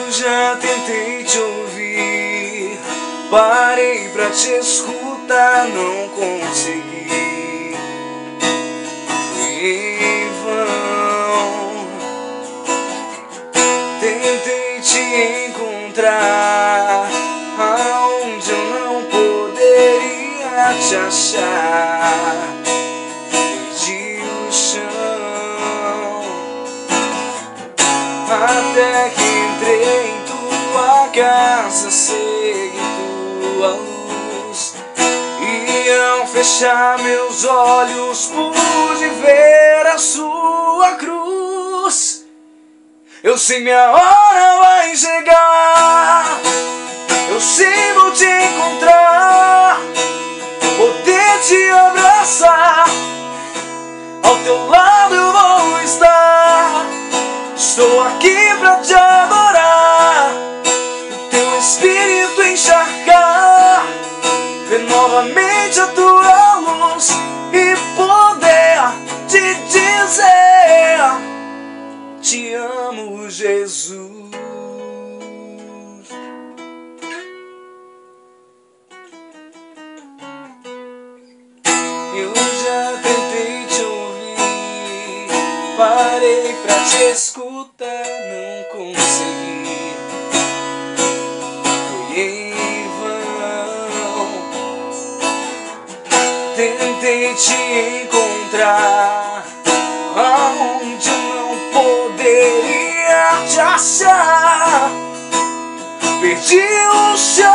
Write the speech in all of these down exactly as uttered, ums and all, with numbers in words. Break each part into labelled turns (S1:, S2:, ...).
S1: já tentei te ouvir, parei pra te escutar, não consegui. Foi em vão. Tentei te encontrar aonde eu não poderia te achar. Perdi o chão até que entrei em tua casa, segui tua luz, e ao fechar meus olhos pude ver a sua cruz. Eu sei minha hora vai chegar, eu sei vou te encontrar, poder te abraçar, ao teu lado eu vou estar. Estou aqui pra te adorar, o teu espírito encharcar, ver novamente a tua luz e poder te dizer: te amo, Jesus. Eu já tentei te ouvir, parei pra te escutar, não consegui. Foi em vão. Tentei te encontrar aonde eu não poderia te achar. Perdi o chão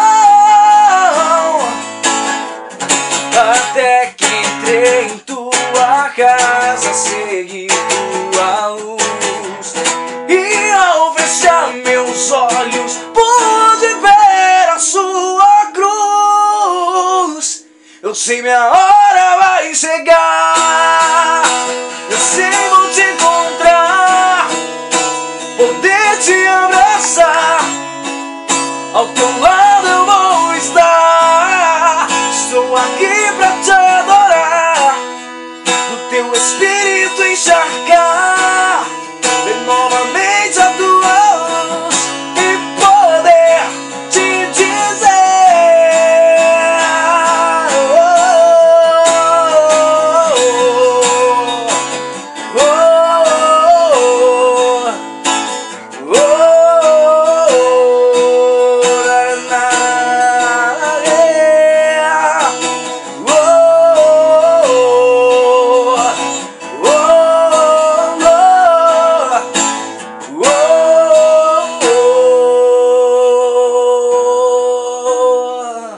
S1: até que entrei em tua casa, segui tua luz, e ao fechar meus olhos pude ver a sua cruz. Eu sei minha hora vai chegar, eu sei vou te encontrar, poder te abraçar, ao teu lado eu vou estar. Estou aqui pra te adorar, o teu espírito encharcar, ver novamente a tua luz e poder te dizer: oh, oh, oh, oh, oh, na, na, yeah. Oh, oh, oh, oh.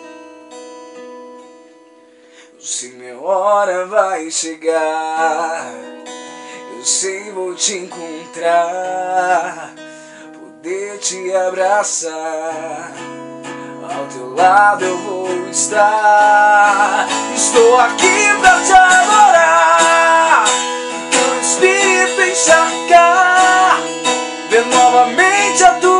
S1: Eu sei minha hora vai chegar, eu sei vou te encontrar, poder te abraçar, ao teu lado eu vou estar. Estou aqui pra te adorar, teu espírito encharcar, ver novamente a tua